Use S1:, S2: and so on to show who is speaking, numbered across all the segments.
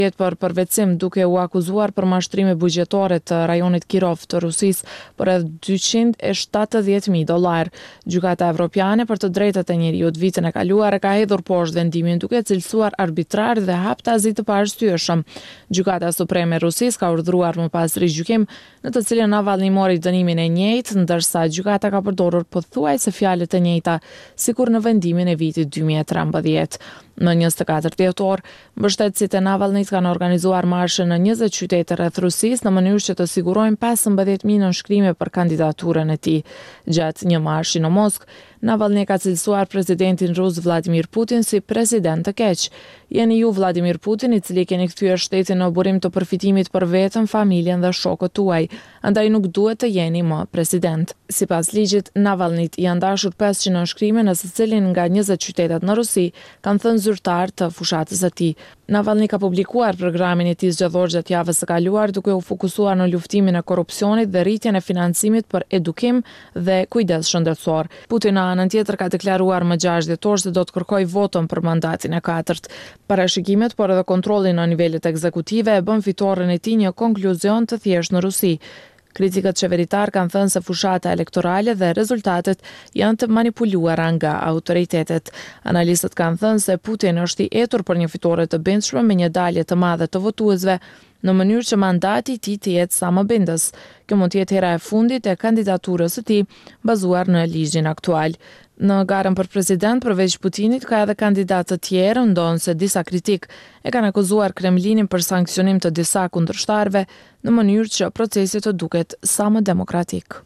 S1: për përvetësim duke u akuzuar për mashtrime buxhetore të rajonit Kirov të Rusisë për rreth $270.000. Gjykata Evropiane për të drejtat e njeriut vitin e kaluar ka hedhur poshtë vendimin duke cilësuar arbitrar dhe haptazi të paarsyeshëm. Gjykata Supreme e Rusisë ka urdhëruar më pas rigjykim në të cilën Navalny mori dënimin e njëjtë, ndërsa gjykata ka përdorur pothuajse fjalë të njëjta sikur në vendimin e vitit 2013. Në 24 dhjetor, mbështetësit e Navalnyt kanë organizuar marshe në 20 qytete rreth Rusisë në mënyrë që të sigurojnë 15.000 nënshkrime për kandidaturën e tij. Gjatë një marshi në Moskë, Navalny ka cilësuar presidentin rus Vladimir Putin si president të keq. Jeni ju Vladimir Putin, i cili keni kthyer shtetin në burim të përfitimit për veten, familjen dhe shokët tuaj, andaj nuk duhet të jeni më president. Sipas ligjit, Navalnyt janë dashur 500 nënshkrime në secilin nga 20 qytetet në Rusi, kanë thënë zyrtar të fushatës së tij. Navalny ka publikuar programin e tij zgjedhor gjatë javës së kaluar duke u fokusuar në luftimin e korrupsionit dhe rritjen e financimit për edukim dhe kujdes shëndetësor. Putin në anën tjetër ka deklaruar më 6 dhjetor se do të kërkojë votën për mandatin e 4. Parashikimet, por edhe kontrolli në nivelet ekzekutive e bën fitoren e tij një konkluzion të thjeshtë në Rusi. Kritikët qeveritar kanë thënë se fushata elektorale dhe rezultatet janë të manipuluara nga autoritetet. Analistët kanë thënë se Putin është i etur për një fitore të brendshme me një dalje të madhe të votuesve, në mënyrë që mandati i tij të jetë sa më bindës. Kjo mund të jetë hera e fundit e kandidaturës së tij bazuar në ligjin aktual. Në garën për president, përveç Putinit, ka edhe kandidatë të tjerë, ndonse disa kritik e kanë akuzuar Kremlinin për sankcionim të disa kundërshtarëve në mënyrë që procesi të duket sa më demokratik.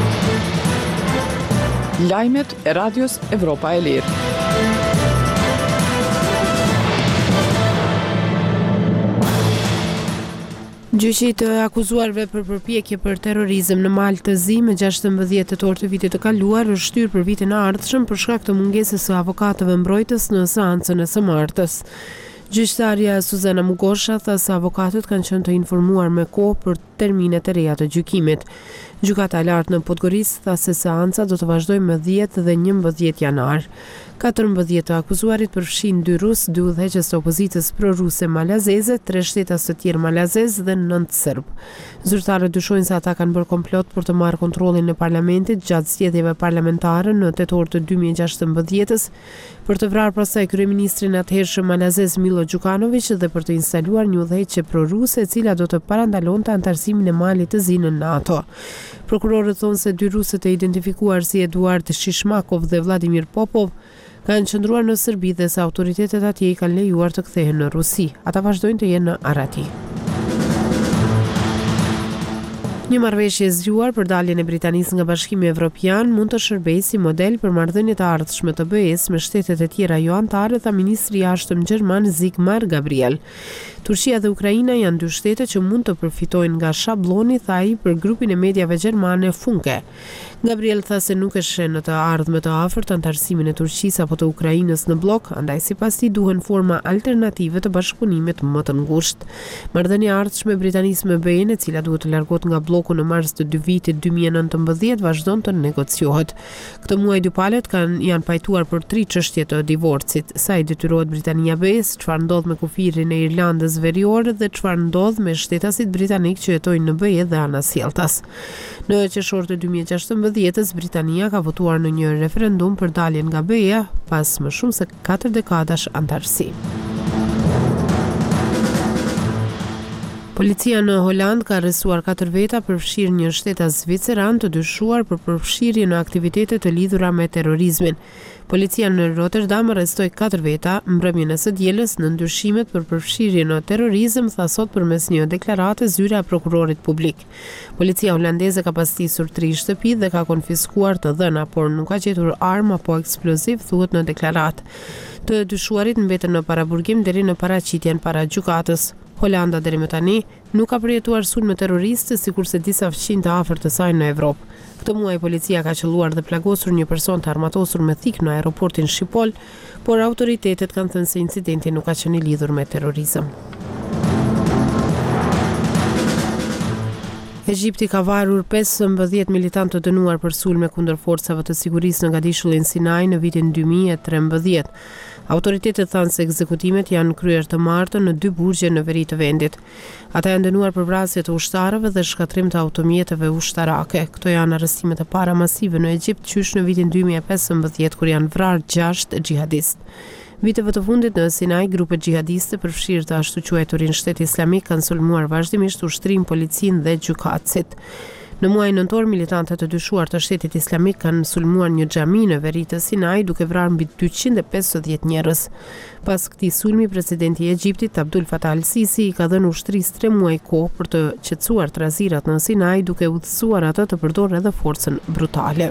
S2: Lajmet e Radios Evropa e Lirë.
S3: Gjyqi të akuzuarve për përpjekje për terrorizëm në Malë të Zi me 16 tetor të vitit të kaluar është shtyrë për vitin e ardhshëm për shkak të mungesës së avokatëve mbrojtës në seancën e së martës. Gjyqtarja Suzana Mugosha tha se avokatët kanë qenë të informuar me kohë për terminet e reja të gjykimit. Gjykata e lartë në Podgorica tha se seanca do të vazhdojë më 10 dhe 11 janar. 14 të akuzuarit përfshin 2 rus, 2 udhëheqës të opozitës pro-ruse malazeze, 3 shtetas të tjerë malazez dhe 9 serb. Zyrtarët dyshojnë se ata kanë bërë komplot për të marrë kontrollin e parlamentit gjatë zgjedhjeve parlamentare në tetor të 2016 për të vrarë pastaj kryeministrin atëhershëm malazez Milo Đukanović dhe për të instaluar një udhëheqje pro-ruse e cila do të parandalonte antarësimin e Malit të Zi në NATO. Prokurorët thonë se 2 rusët e identifikuar si Eduard Shishmakov dhe Vladimir Popov kanë qëndruar në Serbi dhe se autoritetet atje i kanë lejuar të kthehen në Rusi. Ata vazhdojnë të jenë në Arati. Një marrëveshje e zgjuar për daljen e Britanisë nga Bashkimi Evropian mund të shërbejë si model për marrëdhëniet e ardhshme të BE-s me shtetet e tjera jo anëtare, tha ministri i jashtëm gjerman Sigmar Gabriel. Turqia dhe Ukraina janë 2 shtete që mund të përfitojnë nga shabloni, tha ai për grupin e mediave gjermane Funke. Gabriel tha se nuk e sheh në të ardhme të afërt antarësimin e Turqisë apo të Ukrainës në blok, andaj sipas tij duhen forma alternative të bashkëpunimit më të ngushtë. Marrëdhënia e ardhshme e Britanisë me BE-n, e cila duhet të largohet nga bloku në mars të vitit 2019, vazhdon të negociohet. Këtë muaj dy palët janë pajtuar për 3 çështje të divorcit: sa i detyrohet Britania BE-s, çfarë ndodh me kufirin e Irlandës Veriore dhe çfarë ndodh me shtetasit britanik që jetojnë në BE dhe anasjelltas. Në qershor të 2016, Britania ka votuar në një referendum për daljen nga BE-ja pas më shumë se 4 dekadash antarësi. Policia në Holand ka arrestuar 4 veta për fshirje një shtetas zviceran të dyshuar për përfshirje në aktivitete të lidhura me terrorizmin. Policia në Rotterdam arrestoi 4 veta mbrëmjen e së dielës në ndyshimet për përfshirje në terrorizëm, tha sot përmes një deklarate zyra e prokurorit publik. Policia holandeze ka pastisur 3 shtëpi dhe ka konfiskuar të dhëna, por nuk ka gjetur armë apo eksploziv, thuhet në deklaratë. Të dyshuarit mbeten në paraburgim deri në paraqitjen para gjykatës. Holanda deri më tani nuk ka përjetuar sulme terroriste sikurse disa fqinj të afërt të saj në Evropë. Këtë muaj policia ka qelluar dhe plagosur një person të armatosur me thik në aeroportin Shqipol, por autoritetet kanë thënë se incidenti nuk ka qenë i lidhur me terrorizëm. Egjipti ka varur 15 militantë të dënuar për sulme kundër forcave të sigurisë në Gadishullin Sinai në vitin 2013. Autoritetet thanë se ekzekutimet janë kryer të martën në 2 burgje në veri të vendit. Ata janë dënuar për vrasje të ushtarëve dhe shkatrim të automjeteve ushtarake. Këto janë arrestimet e para masive në Egjipt qysh në vitin 2015 kur janë vrarë 6 xhihadistë. Viteve të fundit në Sinaj, grupe xhihadiste përfshirë të ashtu quajturin Shteti Islamik kanë sulmuar vazhdimisht ushtrim, policin dhe gjykatësit. Në muajin nëntor, militantët e dyshuar të Shtetit Islamik kanë sulmuar një xhami në veri të Sinaj duke vrarë mbi 250 njerëz. Pas këtij sulmi, presidenti i Egjiptit Abdul Fattah al-Sisi i ka dhënë ushtrisë 3 muaj kohë për të qetësuar trazirat në Sinaj duke udhësuar atë të përdorë edhe forcën brutale.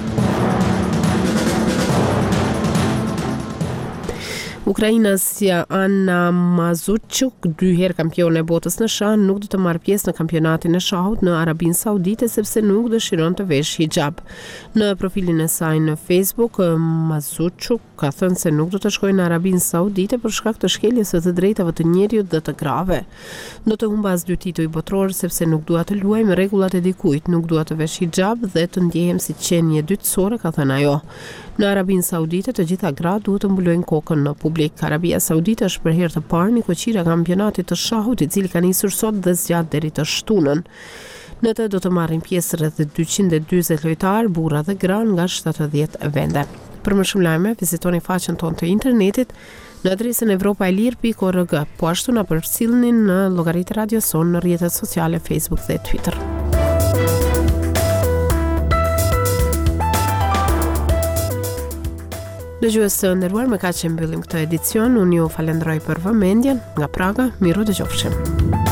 S3: Ukrainasja Anna Mazuchuk, 2 herë kampione e botës në shah, nuk do të marrë pjesë në kampionatin e shahut në Arabinë Saudite sepse nuk dëshiron të vesh hijab. Në profilin e saj në Facebook, Mazuchuk ka thënë se nuk do të shkojë në Arabinë Saudite për shkak të shkeljes së të drejtave të njerëzit dhe të grave. Do të humbas 2 tituj botror sepse nuk dua të luaj me rregullat e dikujt, nuk dua të vesh hijab dhe të ndjehem si qenie dytësore, ka thënë ajo. Në Arabinë Saudite të gjitha gratë duhet të mbulojnë kokën në publik. Arabia Saudite është për herë të parë një koqire kampionatit të shahut i cili ka nisur sot dhe zgjat deri të shtunën. Në të do të marrin pjesë rreth 240 lojtarë, burra dhe gra nga 70 vende. Për më shumë lajme, vizitoni faqen tonë të internetit në adresën evropaelir.org, po ashtu na përcjellni në llogaritë Radio Son në rrjetet sociale Facebook dhe Twitter. Dëgjues të nderuar, me kaq që mbyllim këtë edicion, unë ju falenderoj për vëmendjen. Nga Praga, miru dëgjofshim.